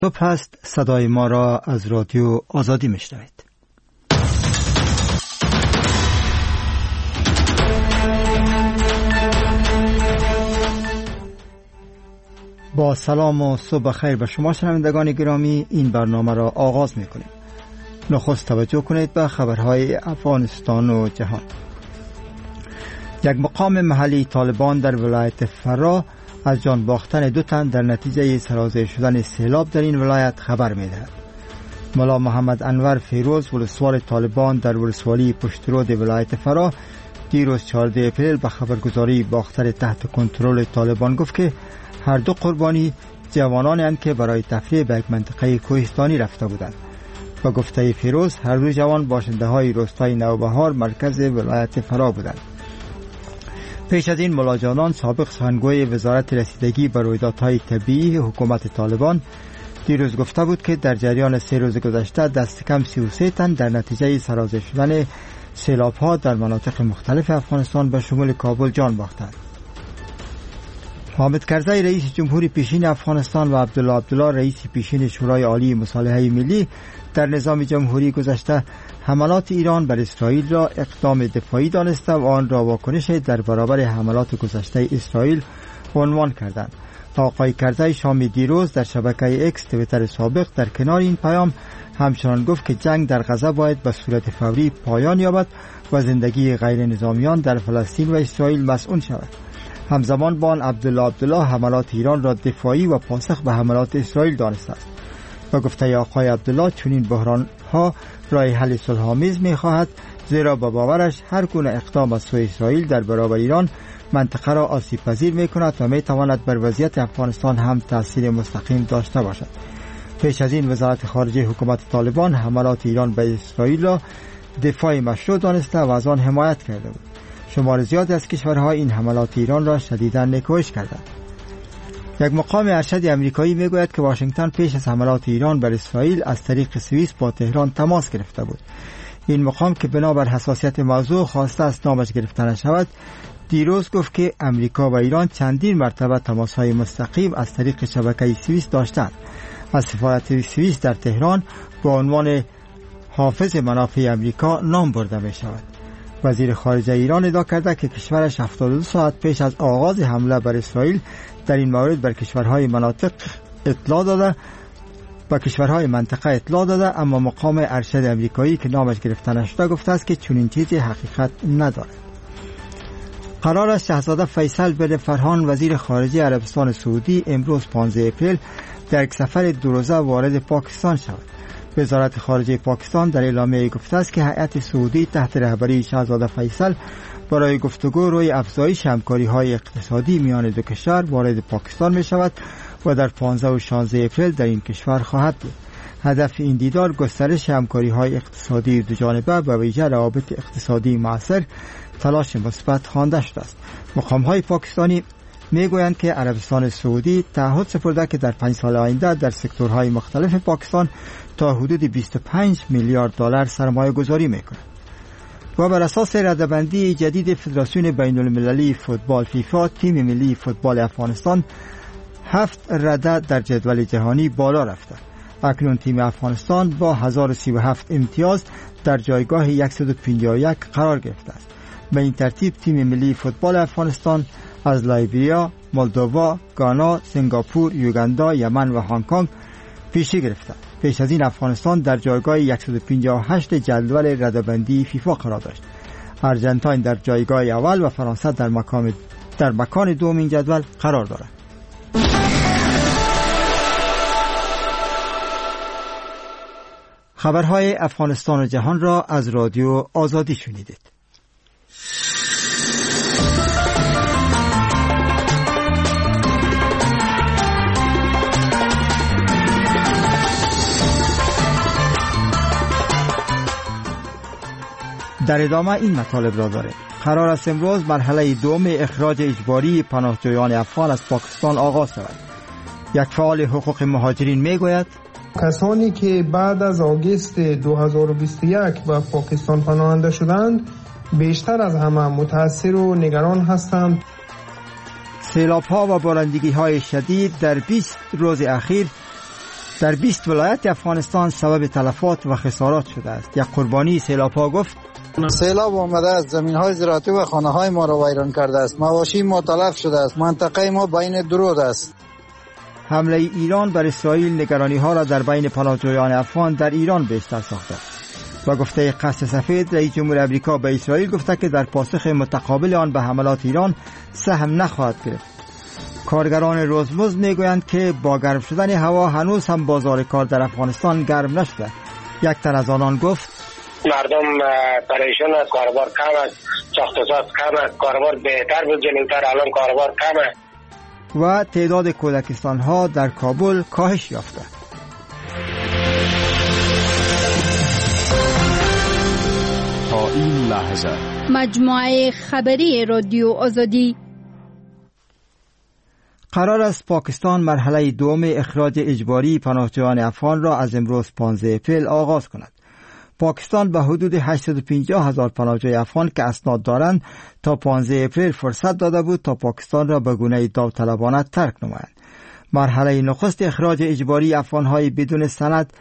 صبح هست، صدای ما را از رادیو آزادی میشنوید. با سلام و صبح خیر به شما شنوندگان گرامی، این برنامه را آغاز میکنیم. نخست توجه کنید به خبرهای افغانستان و جهان. یک مقام محلی طالبان در ولایت فرا از جان باختن 2 تن در نتیجه سرازیر شدن سیلاب در این ولایت خبر می‌دهد. ملا محمد انور فیروز، ولسوال طالبان در ولسوالی پشترود ولایت فرا، دیروز 14 اپریل به خبرگزاری باختر تحت کنترل طالبان گفت که هر 2 قربانی جوانانی هستند که برای تفریح به یک منطقه کوهستانی رفته بودند. با گفته فیروز، هر 2 جوان باشنده‌های روستای نوبهار مرکز ولایت فرا بودند. پیش از این ملا جانان، سابق سخنگوی وزارت رسیدگی به رویدادهای طبیعی حکومت طالبان، دیروز گفته بود که در جریان 3 روز گذشته دست کم 33 تن در نتیجه سرازیر شدن سیلاب‌ها در مناطق مختلف افغانستان به شمول کابل جان باختند. حامد کرزی رئیس جمهوری پیشین افغانستان و عبدالله رئیس پیشین شورای عالی مصالحه ملی در نظام جمهوری گذشته حملات ایران بر اسرائیل را اقدام دفاعی دانسته و آن را واکنش در برابر حملات گذشته اسرائیل عنوان کردند. آقای کرزی شام دیروز در شبکه اکس توییتر سابق در کنار این پیام همچنان گفت که جنگ در غزه باید به صورت فوری پایان یابد و زندگی غیر نظامیان در فلسطین و اسرائیل مسئول شود. همزمان با آن عبدالله حملات ایران را دفاعی و پاسخ به حملات اسرائیل دانسته است. با گفته آقای عبدالله، چنین بحران ها راه حل صلح‌آمیز می‌خواهد، زیرا با باورش هر گونه اقدام از سوی اسرائیل در برابر ایران منطقه را آسیب‌پذیر می‌کند و می‌تواند بر وضعیت افغانستان هم تأثیر مستقیم داشته باشد. پیش از این وزارت خارجه حکومت طالبان حملات ایران به اسرائیل را دفاع مشروع دانسته و از آن حمایت کرده بود. شمار زیادی از کشورها این حملات ایران را شدیداً نیکویش کردند. یک مقام ارشد امریکایی میگوید که واشنگتن پیش از حملات ایران بر اسرائیل از طریق سوئیس با تهران تماس گرفته بود. این مقام که بنابر حساسیت موضوع خواسته است نامش گرفته نشود، دیروز گفت که امریکا و ایران چندین مرتبه تماس‌های مستقیم از طریق شبکه سوئیس داشتند. از سفارت سوئیس در تهران با عنوان حافظ منافع امریکا نام برده می شود. وزیر خارجه ایران ادعا کرده که کشورش 72 ساعت پیش از آغاز حمله بر اسرائیل در این مورد بر کشورهای منطقه اطلاع داده، اما مقام ارشد امریکایی که نامش گرفته نشده گفته است که چنین چیزی حقیقت ندارد. قرار است شاهزاده فیصل بن فرحان وزیر خارجه عربستان سعودی امروز 15 اپریل در یک سفر 2 روزه وارد پاکستان شود. وزارت خارجه پاکستان در اعلامیه گفته است که هیئت سعودی تحت رهبری شاهزاده فیصل برای گفتگو روی افزایش همکاری‌های اقتصادی میان 2 کشور وارد پاکستان می شود و در 15 و 16 اپریل در این کشور خواهد بود. هدف این دیدار گسترش همکاری‌های اقتصادی دو جانبه و ویژه روابط اقتصادی مؤثر تلاش مثبت خوانده شده است. مقام‌های پاکستانی میگویند که عربستان سعودی تعهد سپرده که در 5 سال آینده در سکتورهای مختلف پاکستان تا حدود 25 میلیارد دلار سرمایه گذاری میکند. و بر اساس رده‌بندی جدید فدراسیون بین المللی فوتبال فیفا، تیم ملی فوتبال افغانستان 7 رده در جدول جهانی بالا رفته. اکنون تیم افغانستان با 1037 امتیاز در جایگاه 151 قرار گرفته است. به این ترتیب تیم ملی فوتبال افغانستان از لایبریا، مولدووا، گانا، سنگاپور، یوگاندا، یمن و هنگ کنگ پیشی گرفته. پیش از این افغانستان در جایگاه 158 جدول رده‌بندی فیفا قرار داشت. آرژانتین در جایگاه اول و فرانسه در مکان دوم این جدول قرار دارد. خبرهای افغانستان و جهان را از رادیو آزادی شنیدید. در ادامه این مطالب را داریم. قرار است امروز مرحله دوم اخراج اجباری پناهجویان افغان از پاکستان آغاز شود. یک فعال حقوق مهاجرین میگوید کسانی که بعد از آگوست 2021 به پاکستان پناهنده شدند بیشتر از همه متاثر و نگران هستند. سیلاب‌ها و بارندگی‌های شدید در 20 روز اخیر در 20 ولایت افغانستان سبب تلفات و خسارات شده است. یک قربانی سیلاب‌ها گفت سیلاب آمده است، زمین‌های زراعتی و خانه‌های ما را ویران کرده است. مواشی ما تلف شده است. منطقه ما بین درود است. حمله ایران بر اسرائیل نگرانی‌ها را در بین پناهجویان افغان در ایران بیشتر ساخته است. و گفته قصر سفید رئیس جمهور آمریکا به اسرائیل گفته که در پاسخ متقابل آن به حملات ایران سهم نخواهد گرفت. کارگران روزمزد میگویند که با گرم شدن هوا هنوز هم بازار کار در افغانستان گرم نشده. یک تن از آنان گفت مردم پریشان است، کاربار کم است، ساخت و ساز کم است، کاربار بهتر بود جلوتر، الان کاربار کم است. و تعداد کودکستان ها در کابل کاهش یافته. تا این لحظه مجموعه خبری رادیو آزادی. قرار است پاکستان مرحله دوم اخراج اجباری پناهجویان افغان را از امروز 15 اپریل آغاز کند. پاکستان به حدود 850,000 پناهجوی افغان که اسناد دارند تا 15 اپریل فرصت داده بود تا پاکستان را به گونه داوطلبانه ترک نمایند. مرحله نخست اخراج اجباری افغان‌های بدون سند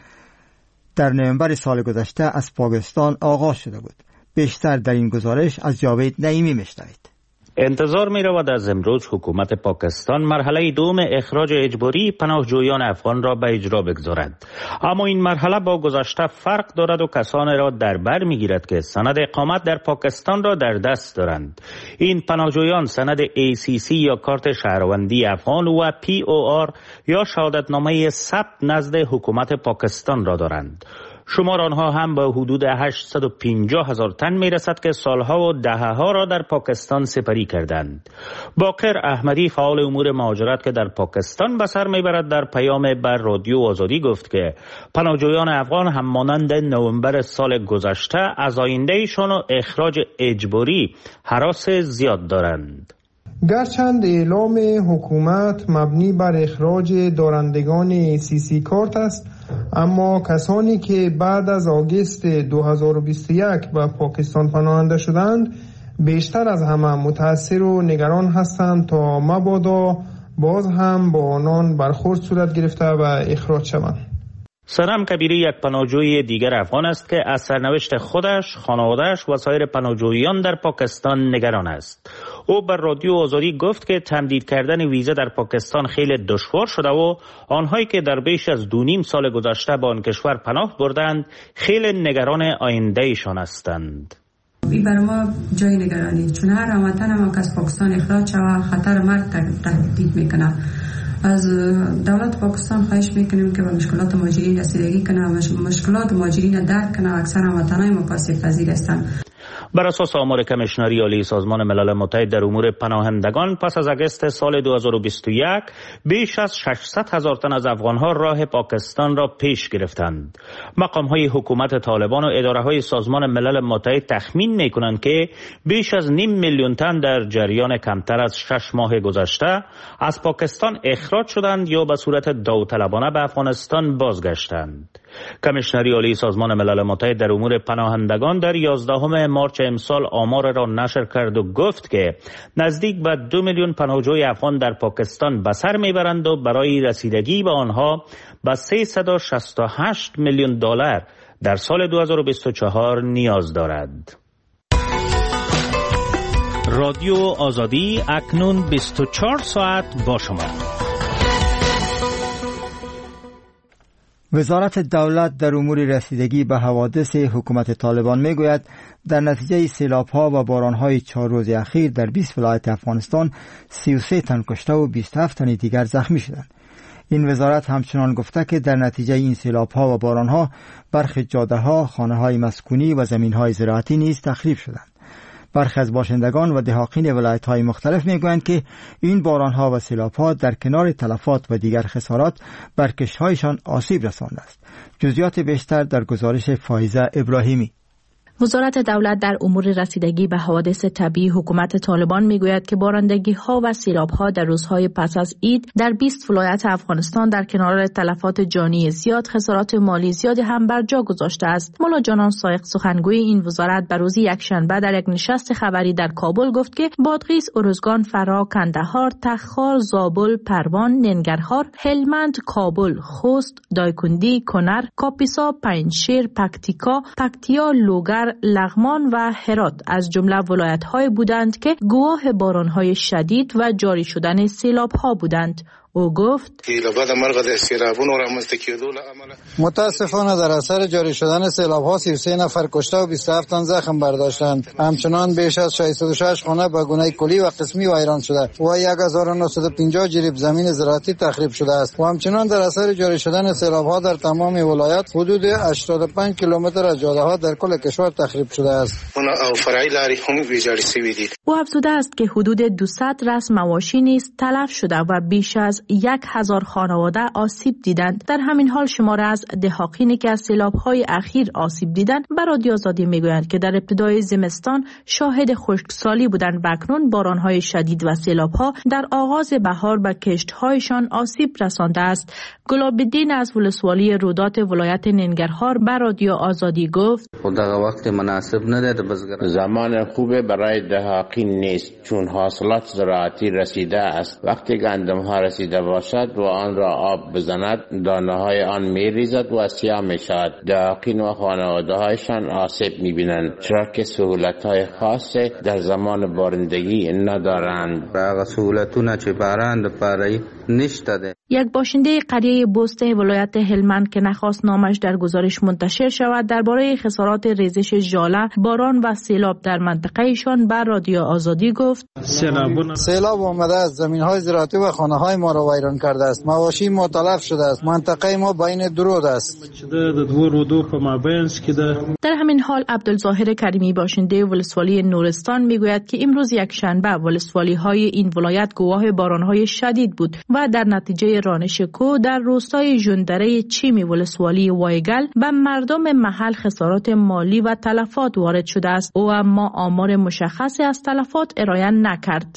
در نوامبر سال گذشته از پاکستان آغاز شده بود. بیشتر در این گزارش از جاوید نعیمی میشنوید. انتظار می رود از امروز حکومت پاکستان مرحله دوم اخراج اجباری پناهجویان افغان را به اجرا بگذارد. اما این مرحله با گذشته فرق دارد و کسانی را در بر می گیرد که سند اقامت در پاکستان را در دست دارند. این پناهجویان سند ACC یا کارت شهروندی افغان و POR یا شهادتنامه ثبت نزد حکومت پاکستان را دارند. شمار آنها هم به حدود 850,000 تن می رسد که سالها و دهه‌ها را در پاکستان سپری کردند. باقر احمدی فعال امور مهاجرت که در پاکستان به سر می برد در پیام بر رادیو آزادی گفت که پناهجویان افغان هم مانند نوامبر سال گذشته از آیندهشان و اخراج اجباری هراس زیاد دارند. گرچند اعلام حکومت مبنی بر اخراج دارندگان ACC کارت است، اما کسانی که بعد از آگوست 2021 به پاکستان پناهنده شدند بیشتر از همه متأثر و نگران هستند تا مبادا باز هم با آنان برخورد صورت گرفته و اخراج شوند. سنم کبیری یک پناهجوی دیگر افغان است که از سرنوشت خودش، خانواده‌اش و سایر پناهجویان در پاکستان نگران است. او بر رادیو آزادی گفت که تمدید کردن ویزا در پاکستان خیلی دشوار شده و آنهایی که در بیش از 2.5 سال گذشته به آن کشور پناه بردند خیلی نگران آیندهشان هستند. این برای ما جای نگرانی، چون هر هموطن ما که از پاکستان اخراج شود خطر مرگ تهدید میکنه. از دولت پاکستان خواهش میکنیم که به مشکلات مهاجرین رسیدگی کنه و مشکلات مهاجرین درک کنه. اکثر هموطنان ما آسیب پذیر هستند. بر اساس آمار کمیشنری عالی سازمان ملل متحد در امور پناهندگان پس از آگوست سال 2021 بیش از 600,000 تن از افغانها راه پاکستان را پیش گرفتند. مقام‌های حکومت طالبان و اداره‌های سازمان ملل متحد تخمین می‌کنند که بیش از 500,000 تن در جریان کمتر از 6 ماه گذشته از پاکستان اخراج شدند یا به صورت داوطلبانه به افغانستان بازگشتند. کمیشنری عالی سازمان ملل متحد در امور پناهندگان در 11 مارچ امسال آمار را نشر کرد و گفت که نزدیک به 2 میلیون پناهجوی افغان در پاکستان به سر میبرند و برای رسیدگی به آنها به 368 میلیون دلار در سال 2024 نیاز دارد. رادیو آزادی اکنون 24 ساعت با شما. وزارت دولت در امور رسیدگی به حوادث حکومت طالبان میگوید در نتیجه سیلاب‌ها و باران‌های 4 روز اخیر در 20 ولایت افغانستان 33 تن کشته و 27 تن دیگر زخمی شدند. این وزارت همچنان گفته که در نتیجه این سیلاب‌ها و باران‌ها برخی جاده‌ها، خانه‌های مسکونی و زمین‌های زراعتی نیز تخریب شدند. برخی از باشندگان و دهاقین ولایت‌های مختلف میگویند که این باران‌ها و سیلاب‌ها در کنار تلفات و دیگر خسارات بر کشت‌هایشان آسیب رسانده است. جزئیات بیشتر در گزارش فایزه ابراهیمی. وزارت دولت در امور رسیدگی به حوادث طبیعی حکومت طالبان میگوید که بارندگی‌ها و سیلاب‌ها در روزهای پس از عید در 20 ولایت افغانستان در کنار تلفات جانی زیاد خسارات مالی زیادی هم بر جا گذاشته است. مولا جانان سایق سخنگوی این وزارت به روز یکشنبه در یک نشست خبری در کابل گفت که بادغیس، ارزگان، فرا، کندهار، تخار، زابل، پروان، ننگرهار، هلمند، کابل، خوست، دایکندی، کنر، کاپیسا، پنجشیر، پکتیکا، پکتیا، لوگر، لغمان و هرات از جمله ولایت‌های بودند که گواه باران‌های شدید و جاری شدن سیلاب‌ها بودند. او گفت متاسفانه در اثر جاری شدن سیلاب‌ها 33 نفر کشته و 27 تن زخم برداشتند. همچنان بیش از 606 خانه به گونه کلی و قسمی ویران شده و 1950 جریب زمین زراعتی تخریب شده است و همچنان در اثر جاری شدن سیلاب‌ها در تمام ولایت حدود 85 کیلومتر از جاده‌ها در کل کشور تخریب شده است. او افزوده است که حدود 200 رسم مواشی نیز تلف شده و بیش از 1000 خانواده آسیب دیدند. در همین حال شماره از دهاقینی که از سیلاب‌های اخیر آسیب دیدند به رادیو آزادی میگویند که در ابتدای زمستان شاهد خشکسالی بودند و اکنون باران‌های شدید و سیلاب‌ها در آغاز بهار به کشت‌هایشان آسیب رسانده است. گلاب‌الدین از ولسوالی رودات ولایت ننگرهار به رادیو آزادی گفت: وقت مناسب نداره، زمان خوبه برای دهاقین نیست چون حاصلات زراعتی رسیده است. وقتی گندم‌ها رسیده باشد و آن را آب بزند دانه‌های آن می‌ریزد و سیاه می‌شود. دهاقین و خانواده‌هایشان آسیب می‌بینند چرا که سهولت‌های خاص در زمان بارندگی ندارند. هغه سهولتونه چې باران لپاره نشته. یک باشنده قریه بسته ولایت هلمند که نخواست نامش در گزارش منتشر شود درباره خسارات ریزش ژاله، باران و سیلاب در منطقه ایشان بر رادیو آزادی گفت: سیلاب آمده است، زمین‌های زراعتی و خانه‌های ما را ویران کرده است. مواشی ما تلف شده است. منطقه ما بین دو رود است. در همین حال عبدالظاهر کریمی باشنده ولسوالی نورستان میگوید که امروز یکشنبه ولسوالی‌های این ولایت گواه باران‌های شدید بود و در نتیجه رانش کو در روستای ژندره چیمی ولسوالی وایگل به مردم محل خسارات مالی و تلفات وارد شده است. او اما آمار مشخصی از تلفات ارائه نکرد.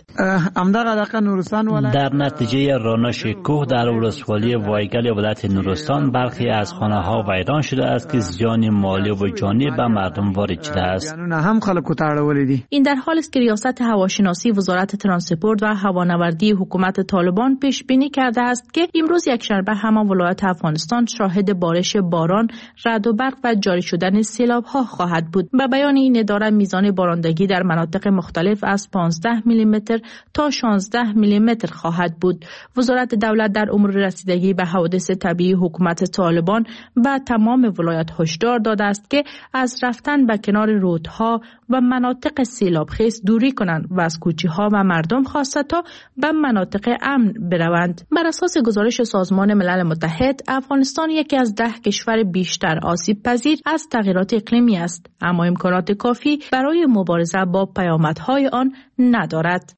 در نتیجه رانش کوه در ولسوالی وایگل ولایت نورستان برخی از خانه‌ها ویران شده است که زیان مالی و جانی به مردم وارد شده است. این در حالی است که ریاست هواشناسی وزارت ترانسپورت و هوانوردی حکومت طالبان پیش بینی کرده است که امروز یکشنبه همان ولایت افغانستان شاهد بارش باران، رعد و برق و جاری شدن سیلاب‌ها خواهد بود. به بیان این اداره میزان بارندگی در مناطق مختلف از 15 میلیمتر تا 16 میلیمتر خواهد بود. وزارت دولت در امور رسیدگی به حوادث طبیعی حکومت طالبان به تمام ولایات هشدار داده است که از رفتن به کنار رودها و مناطق سیلابخیز دوری کنند و از کوچه‌ها و مردم خواسته تا به مناطق امن بروند. بر اساس گزارش سازمان ملل متحد، افغانستان یکی از 10 کشور بیشتر آسیب پذیر از تغییرات اقلیمی است، اما امکانات کافی برای مبارزه با پیامدهای آن ندارد.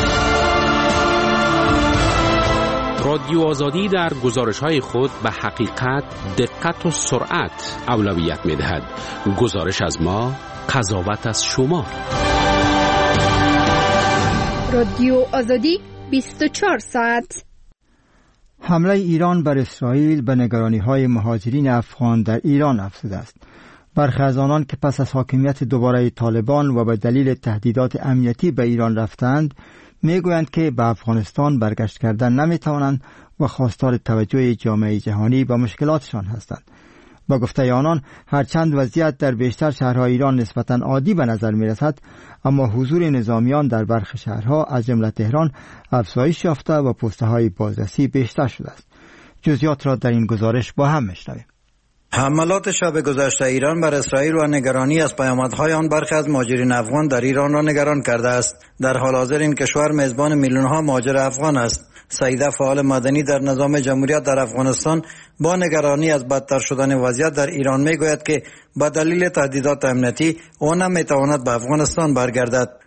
رادیو آزادی در گزارش‌های خود به حقیقت، دقت و سرعت اولویت می‌دهد. گزارش از ما، قضاوت از شما. رادیو آزادی 24 ساعت. حمله ایران بر اسرائیل به نگرانی‌های مهاجرین افغان در ایران افزوده است. برخی از آنان که پس از حاکمیت دوباره طالبان و به دلیل تهدیدات امنیتی به ایران رفتند، میگویند که به افغانستان برگشت کردن نمیتوانند و خواستار توجه جامعه جهانی به مشکلاتشان هستند. با گفته آنان، هرچند وضعیت در بیشتر شهرهای ایران نسبتاً عادی به نظر میرسد، اما حضور نظامیان در برخی شهرها از جمله تهران افزایش یافته و پست‌های بازرسی بیشتر شده است. جزئیات را در این گزارش با هم میشنویم. حملات شب گذشته ایران بر اسرائیل و نگرانی از پیامدهای آن برخی از مهاجرین افغان در ایران را نگران کرده است. در حال حاضر این کشور میزبان میلیون‌ها مهاجر افغان است. سعیده، فعال مدنی در نظام جمهوریت در افغانستان، با نگرانی از بدتر شدن وضعیت در ایران میگوید که با دلیل تهدیدات امنیتی او نمیتواند به افغانستان برگردد.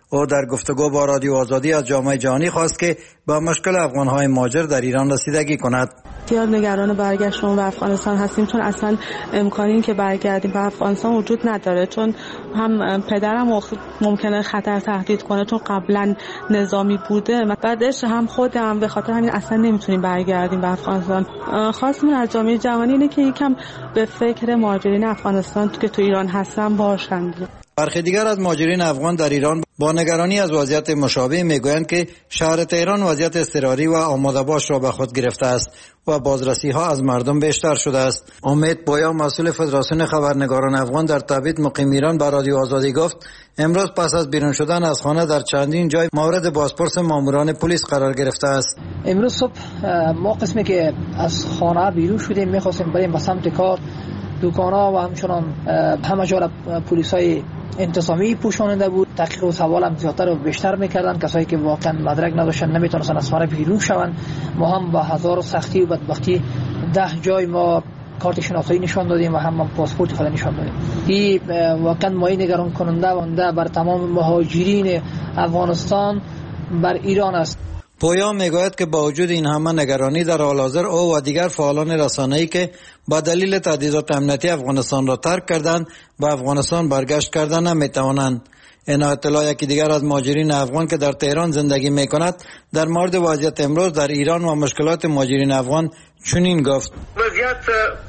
او در گفتگو با رادیو آزادی از جامعه جهانی خواست که با مشکل افغان‌های مهاجر در ایران رسیدگی کند. زیاد نگران برگشتن به افغانستان هستیم، چون اصلا امکانی که برگردیم به افغانستان وجود نداره، چون هم پدرم ممکنه خطر تهدید کنه چون قبلا نظامی بوده، بعدش هم خودم، به خاطر همین اصلا نمیتونیم برگردیم به افغانستان. خواستمون از جامعه جهانی اینه که یکم به فکر مهاجرین افغانستان که تو ایران هستن باشند. برخی دیگر از مهاجرین افغان در ایران با نگرانی از وضعیت مشابه میگویند که شهر تهران وضعیت اضطراری و آماده باش را به خود گرفته است و بازرسی ها از مردم بیشتر شده است. امید پویا، مسئول فدراسیون خبرنگاران افغان در تبعید مقیم ایران، به رادیو آزادی گفت امروز پس از بیرون شدن از خانه در چندین جای مورد بازپرس ماموران پلیس قرار گرفته است. امروز صبح ما قسمی که از خانه بیرون شدیم می‌خواستیم بریم به سمت کار، دکان‌ها و همچنان همه جا را پلیس‌های انتظامی پوشاننده بود. تحقیق و سوال هم زیادتر و بیشتر میکردن. کسایی که واقعا مدرک نداشتن نمیتونستن از خانه بیرون شوند. ما هم با هزار سختی و بدبختی 10 جای ما کارت شناسایی نشان دادیم و هم پاسپورت خود نشان دادیم. این واقعا مایه نگران کننده بر تمام مهاجرین افغانستان بر ایران است. پویا میگوید که با وجود این همه نگرانی در حال حاضر او و دیگر فعالان رسانه‌ای که با دلیل تهدیدات امنیتی افغانستان را ترک کردند به افغانستان برگشت کردن نمیتوانند. این اطلاع یکی دیگر از مهاجرین افغان که در تهران زندگی میکند در مورد وضعیت امروز در ایران و مشکلات مهاجرین افغان چنین گفت: وضعیت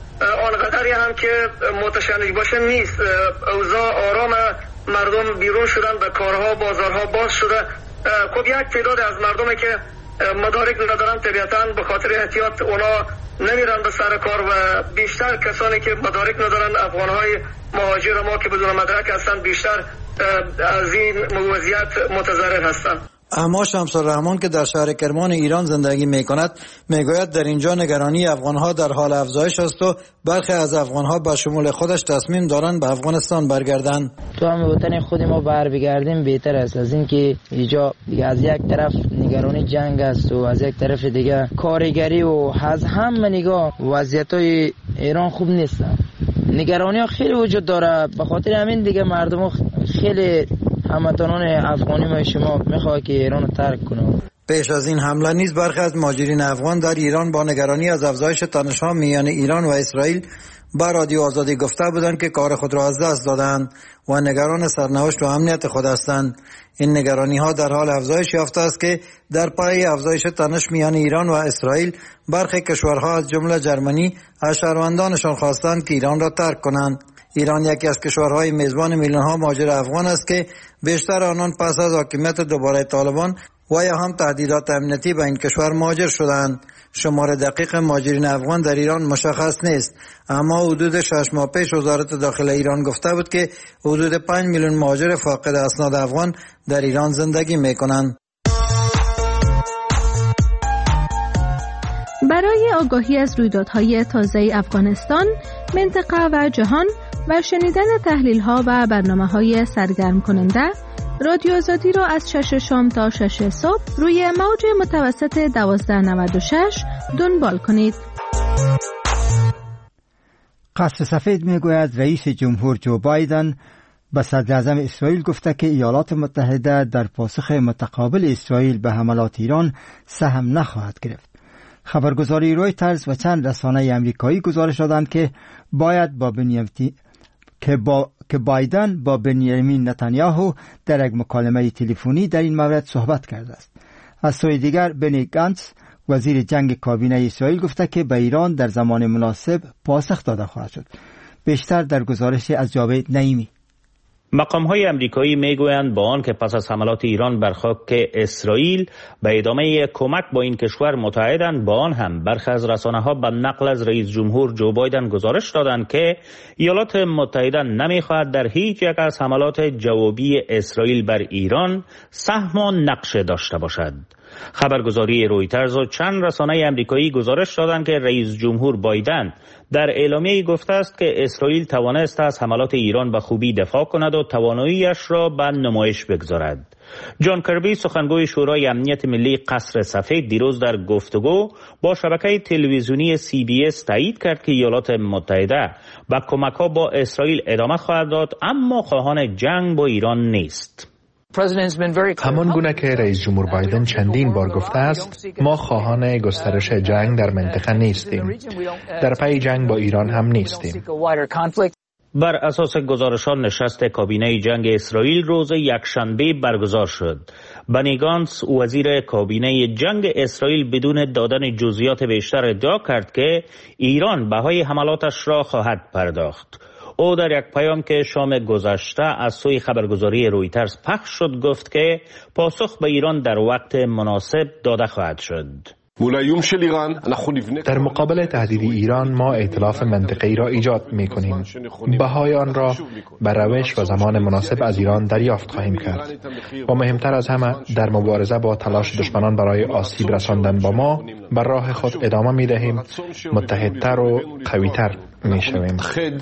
آنقدری هم که متشنج باشه نیست. اوضاع آرام، مردم بیرون شدن، به کارها بازارها باز شده. خب یک تعداد از مردمی که مدارک ندارن طبیعتاً به خاطر احتیاط اونا نمیرن به سر کار و بیشتر کسانی که مدارک ندارن، افغانهای مهاجر ما که بدون مدرک هستن، بیشتر از این وضعیت متضرر هستند. اما شمس الرحمن که در شهر کرمان ایران زندگی میکند میگوید در اینجا نگرانی افغانها در حال افزایش است و برخی از افغانها به شمول خودش تصمیم دارند به افغانستان برگردند. تو هم وطن خود ما بگردیم بهتر است از اینکه اینجا از یک طرف نگرانی جنگ است و از یک طرف دیگه کارگری و از همه نگاه وضعیت‌های ایران خوب نیست. نگرانی ها خیلی وجود داره، به خاطر همین دیگه مردم خیلی هموطنان افغانی ما شما میخواد که ایران رو ترک کنه. پیش از این حمله نیز برخی از مهاجرین افغان در ایران با نگرانی از افزایش تنش‌ها میان ایران و اسرائیل با رادیو آزادی گفته بودند که کار خود را از دست دادند و نگران سرنوشت و امنیت خود هستند. این نگرانی‌ها در حال افزایش یافته است که در پای افزایش تنش میان ایران و اسرائیل برخی کشورها از جمله جرمنی از شهروندانشان خواستند که ایران را ترک کنند. ایران یکی از کشورهای میزبان میلیون‌ها مهاجر افغان است که بیشتر آنان پس از حاکمیت دوباره طالبان و یا هم تهدیدات امنیتی به این کشور مهاجر شدند. شمار دقیق مهاجرین افغان در ایران مشخص نیست، اما حدود 6 ماه پیش وزارت داخله ایران گفته بود که حدود 5 میلیون مهاجر فاقد اسناد افغان در ایران زندگی می‌کنند. برای آگاهی از رویدادهای تازه افغانستان، منطقه و جهان و شنیدن تحلیل‌ها و برنامه‌های سرگرم کننده، رادیو آزادی را از 6 شام تا 6 صبح روی موج متوسط 1296 دنبال کنید. قصر سفید میگوید رئیس جمهور جو بایدن به صدر اعظم اسرائیل گفته که ایالات متحده در پاسخ متقابل اسرائیل به حملات ایران سهم نخواهد گرفت. خبرگزاری رویترز و چند رسانه آمریکایی گزارش دادند که بایدن با بنیامین نتانیاهو در یک مکالمه تلفنی در این مورد صحبت کرده است. از سوی دیگر بنی گانتز وزیر جنگ کابینه اسرائیل گفته که به ایران در زمان مناسب پاسخ داده خواهد شد. بیشتر در گزارش از جاوید نعیمی. مقام‌های آمریکایی میگویند با آن که پس از حملات ایران بر خاک اسرائیل به ادامه کمک با این کشور متحدند، با آن هم برخی از رسانه‌ها به نقل از رئیس جمهور جو بایدن گزارش دادند که ایالات متحده نمی‌خواهد در هیچ یک از حملات جوابی اسرائیل بر ایران سهم و نقش داشته باشد. خبرگزاری رویترز و چند رسانه آمریکایی گزارش دادند که رئیس جمهور بایدن در اعلامیه‌ای گفته است که اسرائیل توانست از حملات ایران به خوبی دفاع کند و توانایی‌اش را به نمایش بگذارد. جان کربی سخنگوی شورای امنیت ملی قصر سفید دیروز در گفتگو با شبکه تلویزیونی CBS تایید کرد که ایالات متحده به کمک‌ها با اسرائیل ادامه خواهد داد، اما خواهان جنگ با ایران نیست. همان گونه که رئیس جمهور بایدن چندین بار گفته است، ما خواهان گسترش جنگ در منطقه نیستیم. در پی جنگ با ایران هم نیستیم. بر اساس گزارشان نشست کابینه جنگ اسرائیل روز یکشنبه برگزار شد. بنی گانتس وزیر کابینه جنگ اسرائیل بدون دادن جزئیات بیشتر ادعا کرد که ایران بهای حملاتش را خواهد پرداخت. او در یک پیام که شام گذشته از سوی خبرگزاری رویترز پخش شد گفت که پاسخ به ایران در وقت مناسب داده خواهد شد. در مقابل تهدید ایران ما ائتلاف منطقه‌ای را ایجاد می‌کنیم. بهای آن را به روش و زمان مناسب از ایران دریافت خواهیم کرد. و مهمتر از همه در مبارزه با تلاش دشمنان برای آسیب رساندن با ما بر راه خود ادامه می‌دهیم. متحدتر و قوی‌تر می‌شویم.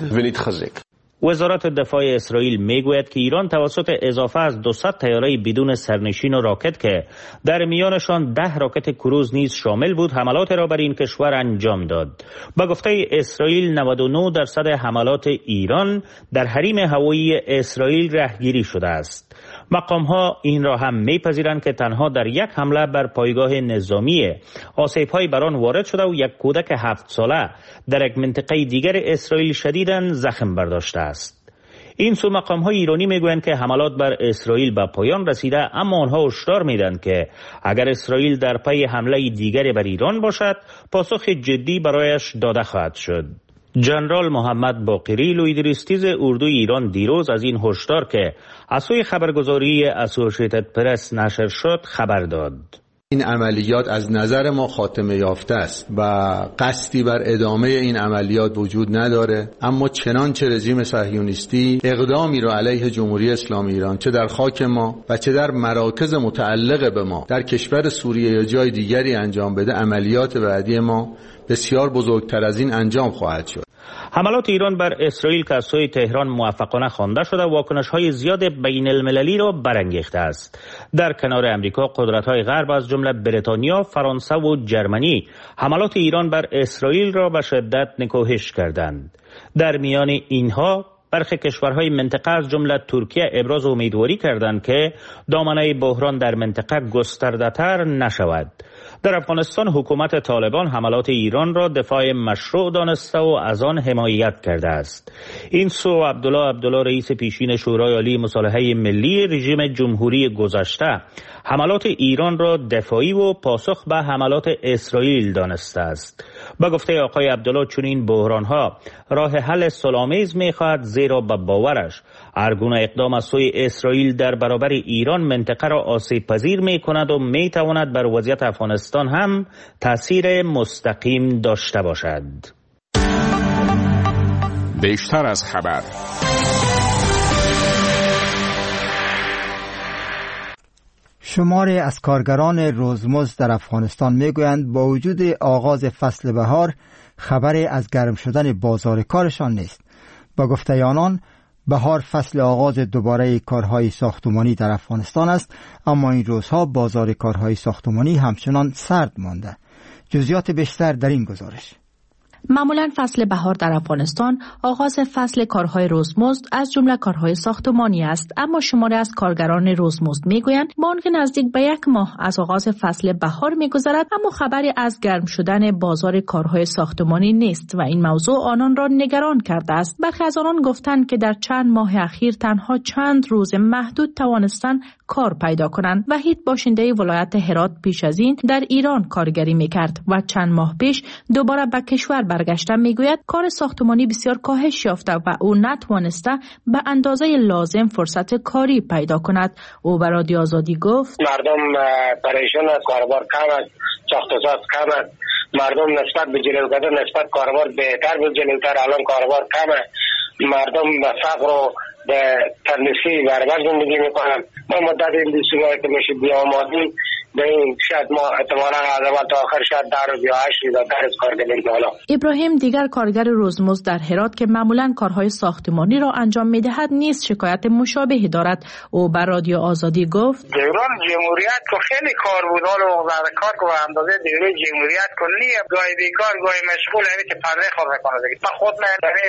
وزارت دفاع اسرائیل میگوید که ایران توسط اضافه از 200 طیاره بدون سرنشین و راکت که در میانشان 10 راکت کروز نیز شامل بود حملات را بر این کشور انجام داد. با گفته اسرائیل 99% حملات ایران در حریم هوایی اسرائیل رهگیری شده است. مقام‌ها این را هم می‌پذیرند که تنها در یک حمله بر پایگاه نظامی آسیب‌های بر آن وارد شده و یک کودک 7 ساله در یک منطقه دیگر اسرائیل شدیداً زخم برداشته است. این سو مقام‌های ایرانی میگویند که حملات بر اسرائیل به پایان رسیده، اما آنها هشدار میدن که اگر اسرائیل در پی حمله دیگری بر ایران باشد پاسخ جدی برایش داده خواهد شد. جنرال محمد باقری لویدریستیز اردوی ایران دیروز از این هشدار که از سوی خبرگزاری اسوسییتد پرس نشر شد خبر داد. این عملیات از نظر ما خاتمه یافته است و قصدی بر ادامه این عملیات وجود نداره، اما چنانچه رژیم صهیونیستی اقدامی را علیه جمهوری اسلامی ایران چه در خاک ما و چه در مراکز متعلق به ما در کشور سوریه یا جای دیگری انجام بده، عملیات بعدی ما بسیار بزرگتر از این انجام خواهد شد. حملات ایران بر اسرائیل که از سوی تهران موفقانه خوانده شده واکنش‌های زیاد بین المللی را برانگیخته است. در کنار امریکا قدرت‌های غرب از جمله بریتانیا، فرانسه و جرمنی حملات ایران بر اسرائیل را به شدت نکوهش کردند. در میان اینها برخی کشورهای منطقه از جمله ترکیه ابراز امیدواری کردند که دامنه بحران در منطقه گسترده‌تر نشود. در افغانستان حکومت طالبان حملات ایران را دفاع مشروع دانسته و از آن حمایت کرده است. این سو عبدالله رئیس پیشین شورای عالی مصالحه ملی رژیم جمهوری گذشته حملات ایران را دفاعی و پاسخ به حملات اسرائیل دانسته است. با گفته آقای عبدالله چنین بحرانها راه حل صلح‌آمیز می‌خواهد، زیرا به باورش هر گونه اقدام از سوی اسرائیل در برابر ایران منطقه را آسیب پذیر می‌کند و می‌تواند بر وضعیت افغانستان هم تأثیر مستقیم داشته باشد. بیشتر از خبر. شماری از کارگران روزمزد در افغانستان میگویند با وجود آغاز فصل بهار خبری از گرم شدن بازار کارشان نیست. با گفته آنان بهار فصل آغاز دوباره کارهای ساختمانی در افغانستان است، اما این روزها بازار کارهای ساختمانی همچنان سرد مانده. جزئیات بیشتر در این گزارش. معمولا فصل بهار در افغانستان آغاز فصل کارهای روزمزد از جمله کارهای ساختمانی است، اما شماری از کارگران روزمزد میگویند با آنکه نزدیک به 1 ماه از آغاز فصل بهار میگذرد اما خبری از گرم شدن بازار کارهای ساختمانی نیست و این موضوع آنان را نگران کرده است. برخی از آنان گفتند که در چند ماه اخیر تنها چند روز محدود توانستند کار پیدا کنند. وحید باشنده ولایت هرات پیش از این در ایران کارگری میکرد و چند ماه پیش دوباره به کشور برگشته میگوید کار ساختمانی بسیار کاهش یافته و او نتوانسته به اندازه لازم فرصت کاری پیدا کند. او به رادیو آزادی گفت مردم پریشان است، کاربار کم است، ساخت و ساز کم است، مردم نسبت به جلوگیری نسبت کاربار بهتر بود، جلوتر الان کاربار کم است، مردم به فقر و به تندرستی برابر زندگی میکنن. ما مدت این 2 سال که میشه بیامادی به این شاید ما احتمالاً از اول تا آخر شاید 10 روز یا 8 روز درس کار کنیم. حالا ابراهیم دیگر کارگر روزمزد در هرات که معمولاً کارهای ساختمانی را انجام می‌دهد نیز شکایت مشابهی دارد. او بر رادیو آزادی گفت دوران جمهوریت که خیلی کار بود، حالا کار که به اندازه دوران جمهوریت که نیه، گاهی بیکار گاهی مشغول، همین که پرده خود میکنه دیگه. من خود من در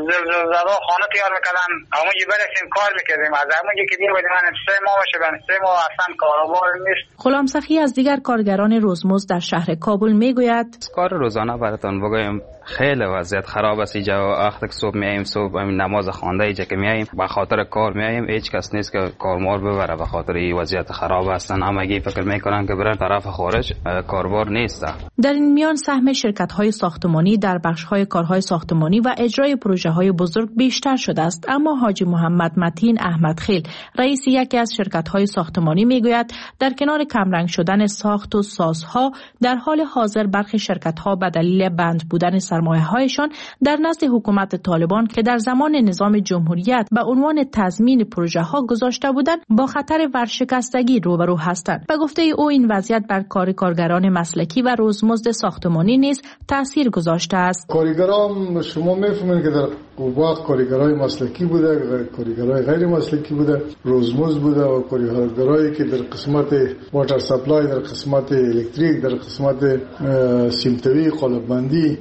زلزله خانه تیار میکردم، همونجی برسیم کار میکردیم، از همونجی که دیر بودیم من 3 ماه باشه، 3 ماه اصلا کاروبار نیست. غلام سخی از دیگر کارگران روزمزد در شهر کابل میگوید کار روزانه براتون بگویم خیلی وضعیت خراب است. اینجا وقتی صبح میایم، صبح نماز خوانده اینجا که میایم به خاطر کار میایم، هیچ کس نیست که کارمار ببره به خاطر این وضعیت خراب هستن. همگی فکر میکنن که برن طرف خارج، کاربار نیست. در این میان سهم شرکت‌های ساختمانی در بخش‌های کارهای ساختمانی و اجرای پروژه‌های بزرگ بیشتر شده است، اما حاجی محمد متین احمد خیل رئیس یکی از شرکت‌های ساختمانی میگوید در کنار کمرنگ شدن ساخت و سازها در حال حاضر برخی شرکت‌ها به دلیل بند بودن سرمایه‌هایشان در نزد حکومت طالبان که در زمان نظام جمهوریت به عنوان تضمین پروژه‌ها گذاشته بودند با خطر ورشکستگی روبرو هستند. به گفته او این وضعیت بر کار کارگران مسلکی و روزمزد ساختمانی نیز تاثیر گذاشته است. کارگران شما می‌فهمید که در قوباق کارگرای مسلکی بوده، کارگرای غیر مسلکی بوده، روزمزد بوده و کارگرایی که در قسمت واتر سپلای، در قسمت الکتریک، در قسمت سیمتوی، قالب بندی،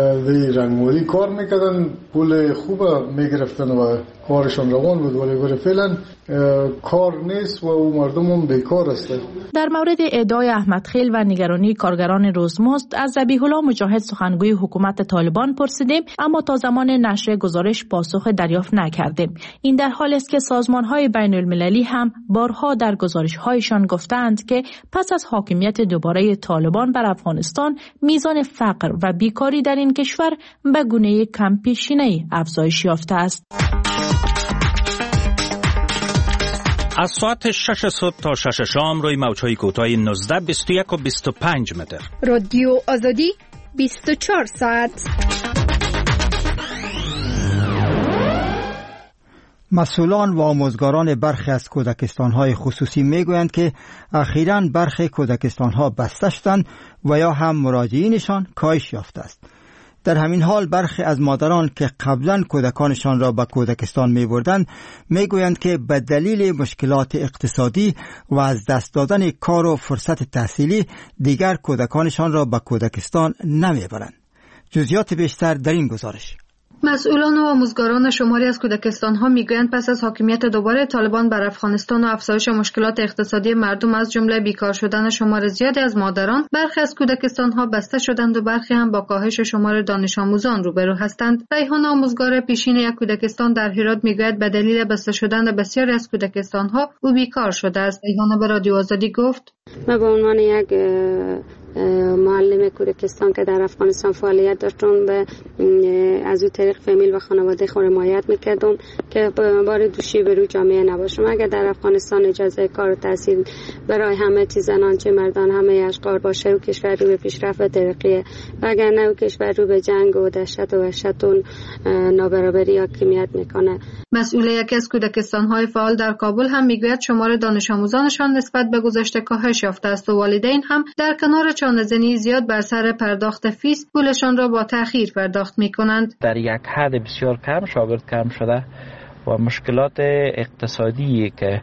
در رنگمالی کار میکردن، پول خوب میگرفتن و کارشان روان بود، ولی فعلا کار نیست و او مردم هم بیکار هستند. در مورد ادعای احمد خیل و نگرانی کارگران روزمزد از ذبیح الله مجاهد سخنگوی حکومت طالبان پرسیدیم، اما تا زمان نشر گزارش پاسخ دریافت نکردیم. این در حالی است که سازمان‌های بین‌المللی هم بارها در گزارش‌هایشان گفتند که پس از حاکمیت دوباره طالبان بر افغانستان میزان فقر و بیکاری در این کشور به گونه کم پیشینه‌ای افزایش یافته است. از ساعت 6 صبح تا 6 شام روی موج‌های کوتاه 19، 21 و 25 متر. رادیو آزادی 24 ساعت. مسئولان و آموزگاران برخی از کودکستان‌های خصوصی میگویند که اخیراً برخی کودکستان‌ها بسته شدند و یا هم مراجعینشان کاهش یافته است. در همین حال برخی از مادران که قبلا کودکانشان را به کودکستان می بردند می گویند که به دلیل مشکلات اقتصادی و از دست دادن کار و فرصت تحصیلی دیگر کودکانشان را به کودکستان نمی برند. جزئیات بیشتر در این گزارش. مسئولان و آموزگاران شماری از کودکستان‌ها میگویند پس از حاکمیت دوباره طالبان بر افغانستان و افزایش مشکلات اقتصادی مردم از جمله بیکار شدن شمار زیادی از مادران، برخی از کودکستان‌ها بسته شدند و برخی هم با کاهش شمار دانش آموزان روبرو هستند. ریحان آموزگار پیشین یک کودکستان در هرات میگوید به دلیل بسته شدن بسیاری از کودکستان‌ها او بیکار شده است. ریحان به رادیو آزادی گفت: من به عنوان یک معلم کودکستان که در افغانستان فعالیت داشتم به از اون طریق فامیل و خانواده خود حمایت میکردم که بار دوشی به روی جامعه نباشم. اگر در افغانستان اجازه کار و تحصیل برای همه چیز زنان چه مردان همه اشکار باشه و کشور رو به پیشرفت و ترقیه، وگرنه او کشور رو به جنگ و دهشت و وحشت و نابرابری حاکمیت میکنه. مسئول یکی از کودکستان‌های فعال در کابل هم میگوید شمار دانش آموزانشان نسبت به گذشته کاهش یافته است و والدین هم در کنار چانه‌زنی زیاد بر سر پرداخت فیس پولشان را با تأخیر پرداخت می‌کنند. در یک حد بسیار کم شاگرد کم شده و مشکلات اقتصادی که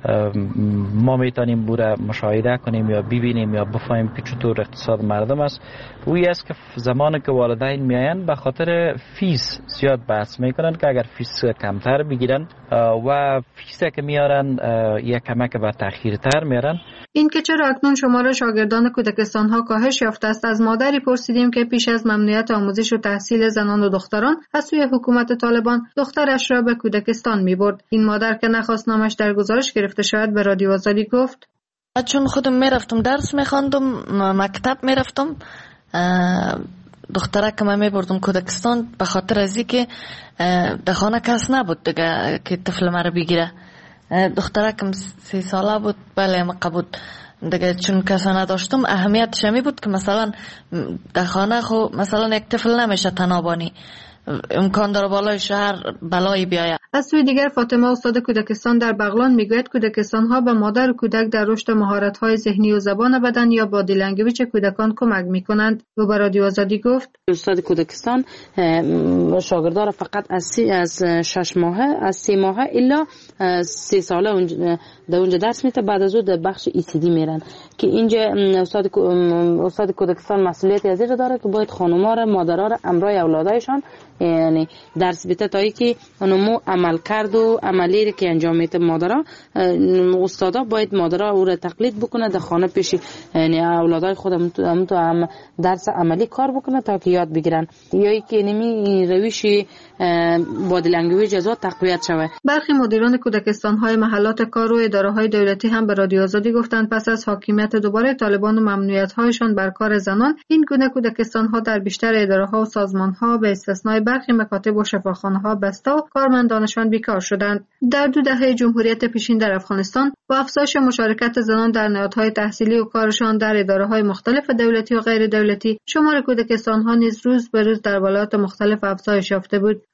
ما میتونیم بوده مشاهده کنیم یا ببینیم یا بفهمیم که چطور اقتصاد مردم است، اوی است که زمانی که والدین میاین به خاطر فیس زیاد بحث میکنن که اگر فیس کمتر بگیرن و فیس که میارن یک کمک به تأخیرتر میارن. این که چرا اکنون شمار شاگردان کودکستان‌ها کاهش یافته است از مادری پرسیدیم که پیش از ممنوعیت آموزش و تحصیل زنان و دختران از سوی حکومت طالبان دخترش را به کودکستان می‌برد. این مادر که نخواست نامش در گزارش گرفته شود به رادیو آزادی گفت: چون خودم میرفتم درس می‌خواندم، مکتب میرفتم، دخترک من میبردم کودکستان به خاطر از اینکه در خانه کس نبود دیگه که طفل مرا بگیره. دخترکم 3 ساله بود، بله مقه بود دیگه، چون کسا نداشتم اهمیتش می بود که مثلا در خانه خو مثلا یک طفل نمیشه تنابانی امکان داره بالای شهر بلایی بیاید. از سوی دیگر فاطمه استاد کودکستان در بغلان میگوید کودکستان ها به مادر کودک در رشد مهارت های ذهنی و زبان بدن یا بادی لنگویج کودکان کمک میکنند. او به رادیو آزادی گفت استاد کودکستان شاگردان را فقط از 6 ماهه از 3 ماهه الا 3 ساله در اونجا درس میده، بعد از اون در بخش ECD میرن که اینجا استاد کودکستان مسئولیتی از این داره که باید خانم‌ها را مادرها را امرای اولادایشان یعنی درس بده تا اینکه اونمو عمل کرد و عملی که انجام میده مادرها استادا باید مادرها او را تقلید بکنه در خانه پیش یعنی اولادای خودم تو درس عملی کار بکنه تا که یاد بگیرن یا اینکه نمی روش بادی لنگویج از تقویت شود. برخی مدیران کودکستان های محلات کار و اداره های دولتی هم به رادیو آزادی گفتند پس از حاکمیت دوباره طالبان و ممنوعیت هایشان بر کار زنان این گونه کودکستان ها در بیشتر اداره ها و سازمان ها به استثنای برخی مکاتب و شفاخانه ها بسته و کارمندانشان بیکار شدند. در 2 دهه جمهوریت پیشین در افغانستان با افزایش مشارکت زنان در نهادهای تحصیلی و کارشان در اداره های مختلف دولتی و غیر دولتی شمار کودکستان ها نیز روز به روز در ولایات مختلف افزایش یافته بود.